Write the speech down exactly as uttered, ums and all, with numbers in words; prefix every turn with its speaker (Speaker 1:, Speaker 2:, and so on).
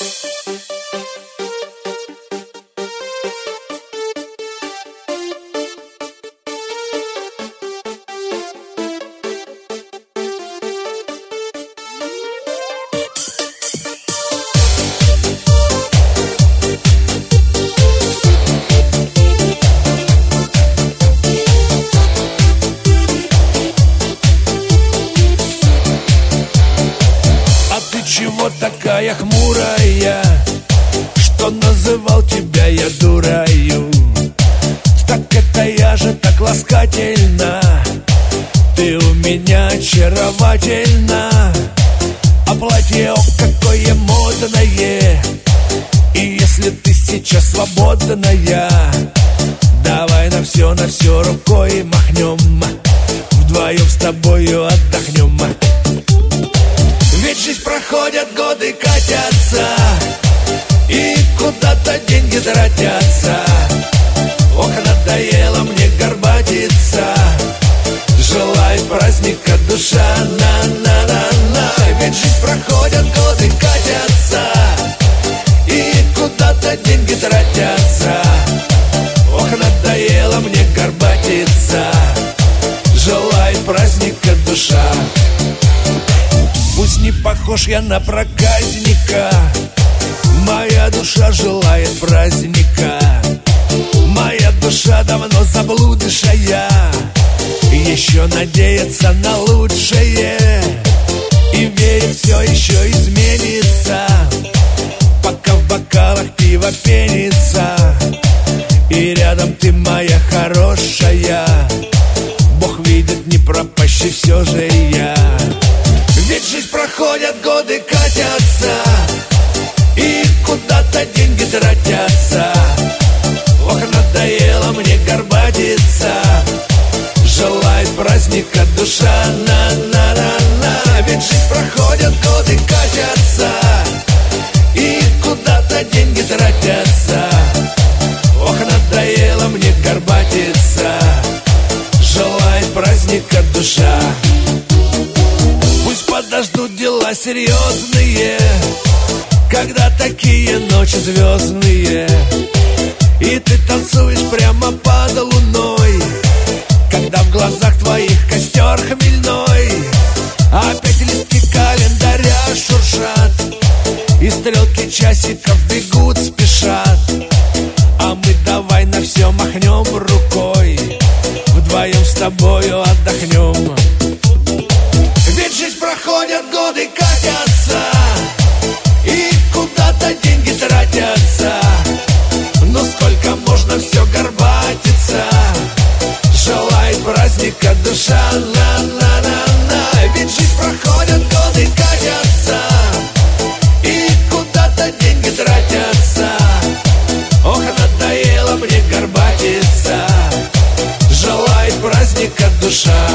Speaker 1: Чего такая хмурая, что называл тебя я дурою? Так это я же так ласкательна, ты у меня очаровательна. А платье, о, какое модное, и если ты сейчас свободная, давай на все, на все рукой махнем, вдвоем с тобою отдохнем. Ведь жизнь проходят, годы катятся, и куда-то деньги тратятся. Ох, надоело мне горбатиться, желает праздника душа, на-на-на-на. Ведь жизнь проходят, годы катятся, и куда-то деньги тратятся. Ох, надоело мне горбатиться, желает праздника душа. Пусть не похож я на проказника, моя душа желает праздника. Моя душа давно заблудшая, еще надеется на лучшее, и верит, все еще изменится, пока в бокалах пиво пенится. И рядом ты, моя хорошая, Бог видит, не пропащий все же я. Ведь жизнь проходят, годы катятся, и куда-то деньги тратятся. Ох, надоело мне горбатиться, желает праздника душа, на-на-на-на. Ведь жизнь проходят, годы катятся, и куда-то деньги тратятся. Ох, надоело мне горбатиться, желает праздника душа. Пусть подождут дела серьезные, когда такие ночи звездные, и ты танцуешь прямо под луной, когда в глазах твоих костер хмельной. Опять листки календаря шуршат, и стрелки часиков бегут, спешат. А мы давай на все махнем рукой, вдвоем с тобою отдохнем. Ведь жизнь проходят, годы катятся, и куда-то деньги тратятся. Но сколько можно все горбатиться, желает праздника душа, на-на-на-на. Ведь жизнь проходят, годы катятся, и куда-то деньги тратятся. Ох, надоело мне горбатиться, желает праздника душа.